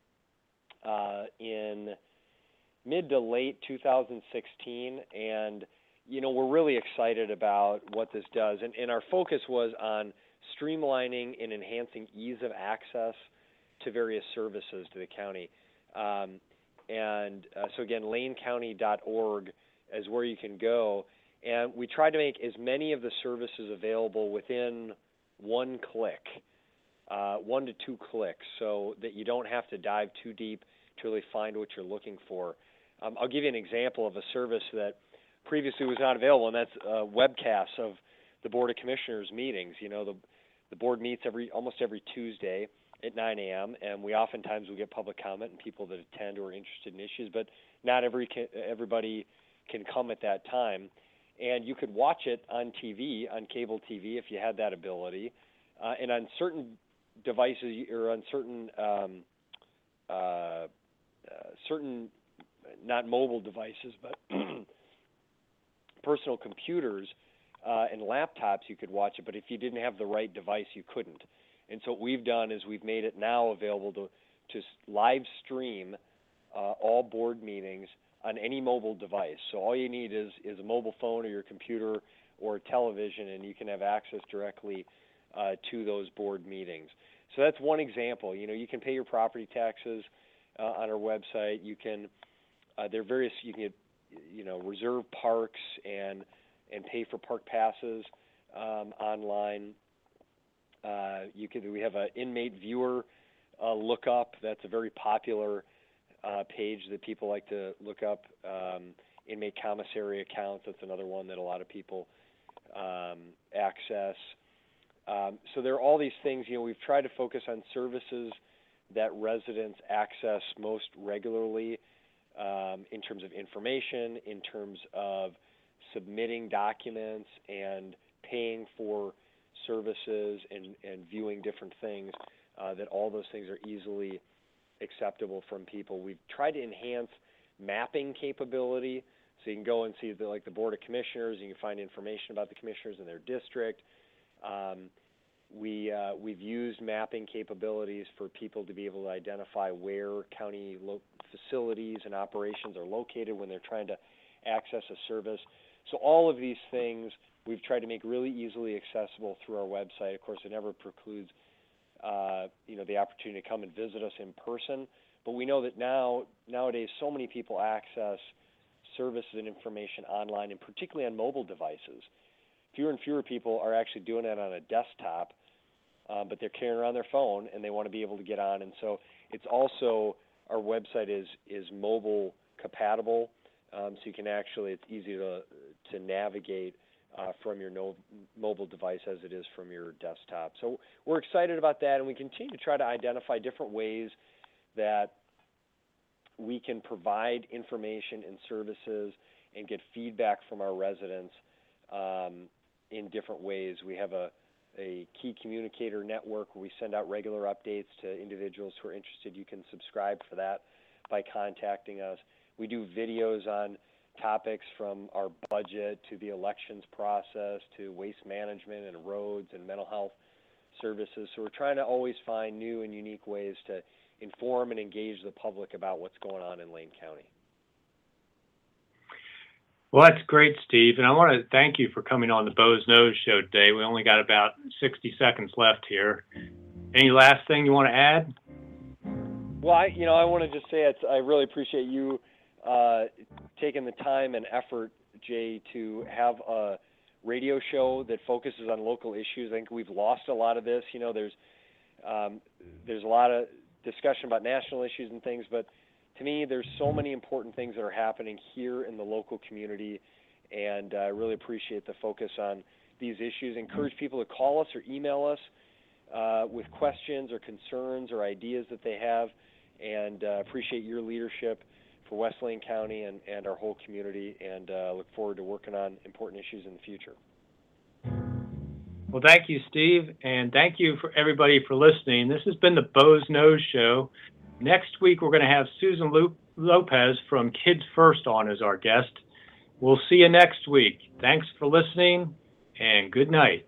Speaker 3: uh, in mid to late two thousand sixteen, and you know we're really excited about what this does. And, and our focus was on streamlining and enhancing ease of access to various services to the county. Um, and uh, so again, lane county dot org is where you can go. And we tried to make as many of the services available within one click, uh, one to two clicks, so that you don't have to dive too deep to really find what you're looking for. Um, I'll give you an example of a service that previously was not available, and that's uh, webcasts of the Board of Commissioners meetings. You know, the the board meets every almost every Tuesday at nine a.m., and we oftentimes will get public comment and people that attend or are interested in issues, but not every everybody can come at that time. And you could watch it on T V, on cable T V, if you had that ability. Uh, and on certain devices, or on certain um, uh, uh, certain, not mobile devices, but personal computers uh, and laptops, you could watch it. But if you didn't have the right device, you couldn't. And so what we've done is we've made it now available to, to live stream uh, all board meetings on any mobile device. So all you need is, is a mobile phone or your computer or a television, and you can have access directly uh, to those board meetings. So that's one example. You know, you can pay your property taxes uh, on our website. You can, uh, there are various, you can get, you know, reserve parks and and pay for park passes um, online. Uh, you can, we have an inmate viewer uh, lookup. That's a very popular uh, page that people like to look up. Um, inmate commissary accounts, that's another one that a lot of people um, access. Um, so there are all these things. You know, we've tried to focus on services that residents access most regularly um, in terms of information, in terms of submitting documents and paying for services and, and viewing different things, uh, that all those things are easily acceptable from people. We've tried to enhance mapping capability, so you can go and see the, like the Board of Commissioners, and you can find information about the commissioners in their district. Um, we, uh, we've used mapping capabilities for people to be able to identify where county lo- facilities and operations are located when they're trying to access a service. So all of these things we've tried to make really easily accessible through our website. Of course, it never precludes uh, you know, the opportunity to come and visit us in person. But we know that now nowadays so many people access services and information online, and particularly on mobile devices. Fewer and fewer people are actually doing it on a desktop, uh, but they're carrying around their phone and they want to be able to get on. And so it's also, our website is is mobile compatible, um, so you can actually, it's easy to to navigate uh, from your no, mobile device as it is from your desktop. So we're excited about that, and we continue to try to identify different ways that we can provide information and services and get feedback from our residents um, in different ways. We have a, a key communicator network where we send out regular updates to individuals who are interested. You can subscribe for that by contacting us. We do videos on topics from our budget to the elections process to waste management and roads and mental health services. So we're trying to always find new and unique ways to inform and engage the public about what's going on in Lane County.
Speaker 4: Well, that's great, Steve. And I want to thank you for coming on the Bo's Nose Show today. We only got about sixty seconds left here. Any last thing you want to add?
Speaker 3: Well, I, you know, I want to just say it's, I really appreciate you uh, taking the time and effort, Jay, to have a radio show that focuses on local issues. I think we've lost a lot of this. You know, there's um, there's a lot of discussion about national issues and things, but to me, there's so many important things that are happening here in the local community, and I uh, really appreciate the focus on these issues. Encourage people to call us or email us uh, with questions or concerns or ideas that they have, and uh, appreciate your leadership for West Lane County and, and our whole community, and uh, look forward to working on important issues in the future.
Speaker 4: Well, thank you, Steve, and thank you for everybody for listening. This has been the Bo's Nose Show. Next week, we're going to have Susan Lopez from Kids First on as our guest. We'll see you next week. Thanks for listening, and good night.